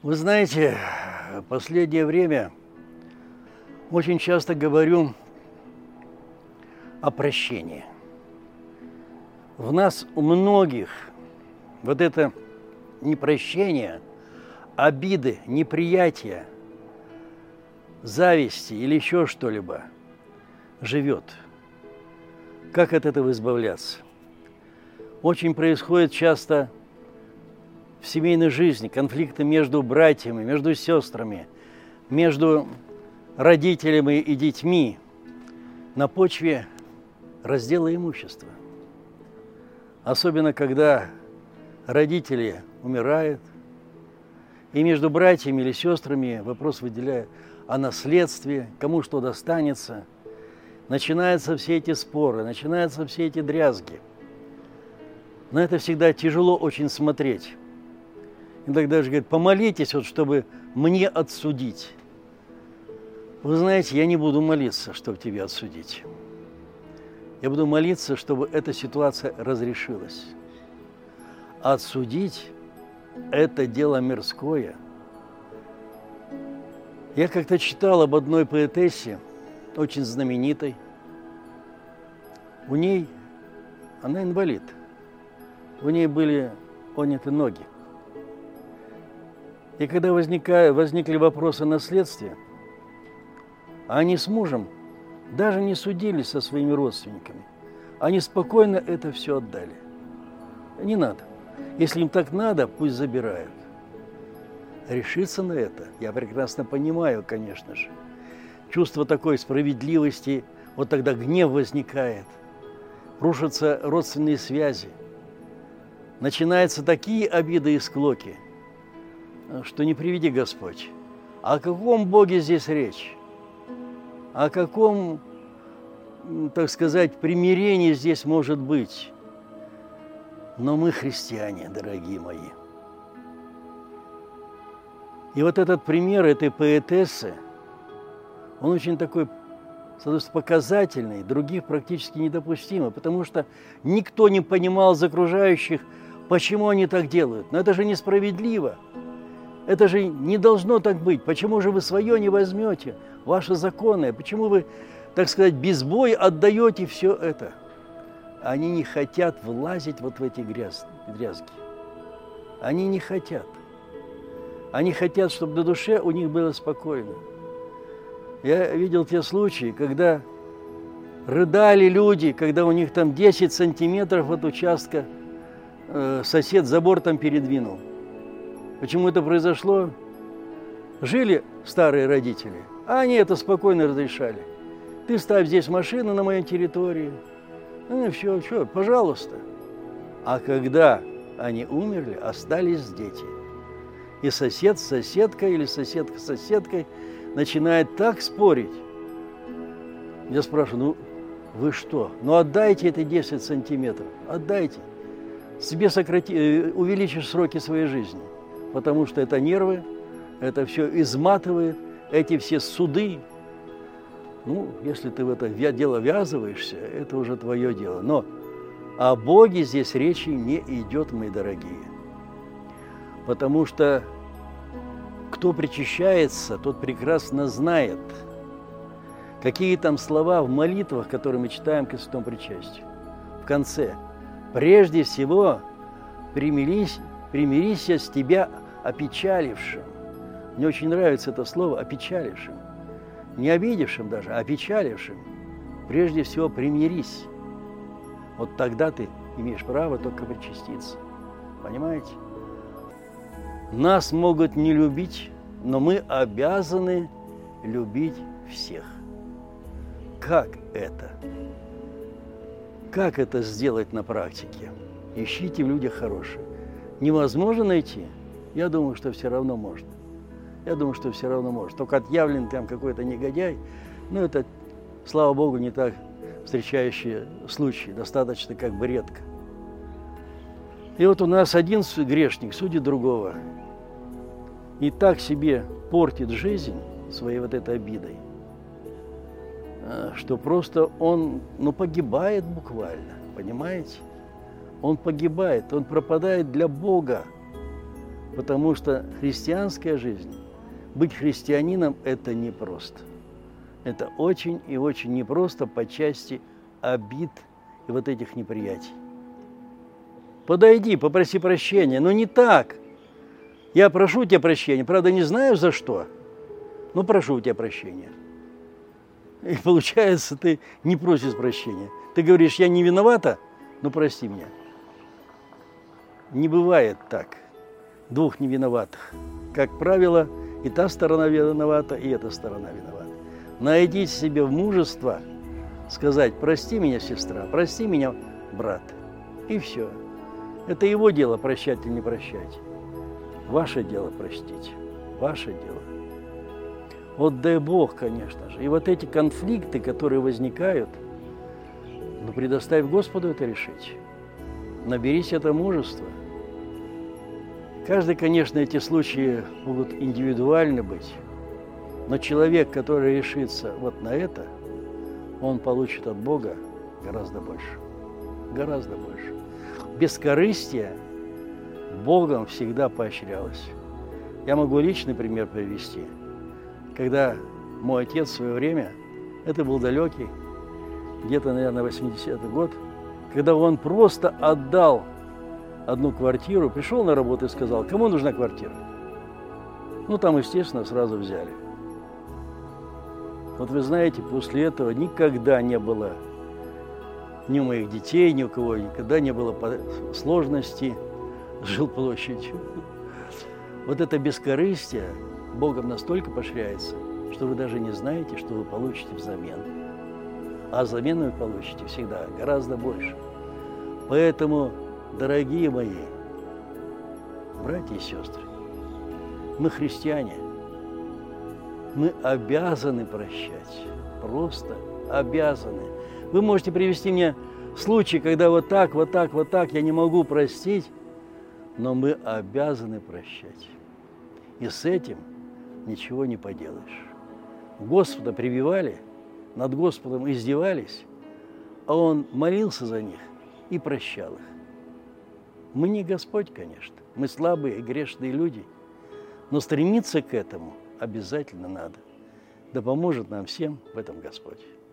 Вы знаете, в последнее время очень часто говорю о прощении. В нас у многих вот это непрощение, обиды, неприятие, зависти или еще что-либо живет. Как от этого избавляться? Очень происходит часто в семейной жизни конфликты между братьями, между сестрами, между родителями и детьми на почве раздела имущества. Особенно, когда родители умирают, и между братьями или сестрами вопрос выделяют о наследстве, кому что достанется. Начинаются все эти споры, начинаются все эти дрязги. На это всегда тяжело очень смотреть. И тогда же говорят, помолитесь, вот, чтобы мне отсудить. Вы знаете, я не буду молиться, чтобы тебя отсудить. Я буду молиться, чтобы эта ситуация разрешилась. А отсудить – это дело мирское. Я как-то читал об одной поэтессе, очень знаменитой. У ней, она инвалид, у ней были отняты ноги. И когда возникли вопросы о наследстве, они с мужем даже не судились со своими родственниками. Они спокойно это все отдали. Не надо. Если им так надо, пусть забирают. Решиться на это я прекрасно понимаю, конечно же. Чувство такой справедливости, вот тогда гнев возникает, рушатся родственные связи. Начинаются такие обиды и склоки, что не приведи Господь. О каком Боге здесь речь? О каком, так сказать, примирении здесь может быть? Но мы христиане, дорогие мои. И вот этот пример этой поэтессы, он очень такой, показательный, других практически недопустимый, потому что никто не понимал из окружающих, почему они так делают. Но это же несправедливо. Это же не должно так быть. Почему же вы свое не возьмете, ваше законное? Почему вы, так сказать, без боя отдаете все это? Они не хотят влазить вот в эти дрязги. Они не хотят. Они хотят, чтобы на душе у них было спокойно. Я видел те случаи, когда рыдали люди, когда у них там 10 сантиметров от участка сосед забор там передвинул. Почему это произошло? Жили старые родители, а они это спокойно разрешали. Ты ставь здесь машину на моей территории. Ну, все, пожалуйста. А когда они умерли, остались дети. И сосед с соседкой или соседка с соседкой начинает так спорить. Я спрашиваю, вы что? Отдайте эти 10 сантиметров, отдайте. Себе увеличишь сроки своей жизни. Потому что это нервы, это все изматывает, эти все суды. Если ты в это дело ввязываешься, это уже твое дело. Но о Боге здесь речи не идет, мои дорогие. Потому что кто причащается, тот прекрасно знает, какие там слова в молитвах, которые мы читаем к святому причастию. В конце. Прежде всего, примирись с тебя опечалившим. Мне очень нравится это слово «опечалившим». Не обидевшим даже, а опечалившим. Прежде всего, примирись. Вот тогда ты имеешь право только причаститься. Понимаете? Нас могут не любить, но мы обязаны любить всех. Как это? Как это сделать на практике? Ищите в людях хорошее. Невозможно найти? Я думаю, что все равно можно. Только отъявлен там какой-то негодяй, это, слава Богу, не так встречающие случаи, достаточно как бы редко. И вот у нас один грешник судит другого. И так себе портит жизнь своей вот этой обидой, что просто он, погибает буквально, понимаете? Он погибает, он пропадает для Бога. Потому что христианская жизнь, быть христианином – это непросто. Это очень и очень непросто по части обид и вот этих неприятий. Подойди, попроси прощения, но не так. Я прошу у тебя прощения, правда, не знаю за что, но прошу у тебя прощения. И получается, ты не просишь прощения. Ты говоришь, я не виновата, но прости меня. Не бывает так. Двух невиноватых. Как правило, и та сторона виновата, и эта сторона виновата. Найдите себе мужество сказать, прости меня, сестра, прости меня, брат. И все. Это его дело, прощать или не прощать. Ваше дело простить. Ваше дело. Вот дай Бог, конечно же. И вот эти конфликты, которые возникают, ну, предоставь Господу это решить. Наберись это мужества. Каждый, конечно, эти случаи могут индивидуально быть, но человек, который решится вот на это, он получит от Бога гораздо больше. Гораздо больше. Бескорыстие Богом всегда поощрялось. Я могу личный пример привести. Когда мой отец в свое время, это был далекий, где-то, наверное, 80-й год, когда он просто отдал одну квартиру, пришел на работу и сказал, кому нужна квартира? Ну, там, естественно, сразу взяли. Вот вы знаете, после этого никогда не было ни у моих детей, ни у кого никогда не было сложностей с жилплощадью. Вот это бескорыстие Богом настолько поощряется, что вы даже не знаете, что вы получите взамен. А взамен вы получите всегда гораздо больше. Поэтому, дорогие мои братья и сестры, мы христиане, мы обязаны прощать, просто обязаны. Вы можете привести мне случай, когда вот так я не могу простить, но мы обязаны прощать. И с этим ничего не поделаешь. Господа прививали, над Господом издевались, а Он молился за них и прощал их. Мы не Господь, конечно, мы слабые, грешные люди, но стремиться к этому обязательно надо. Да поможет нам всем в этом Господь.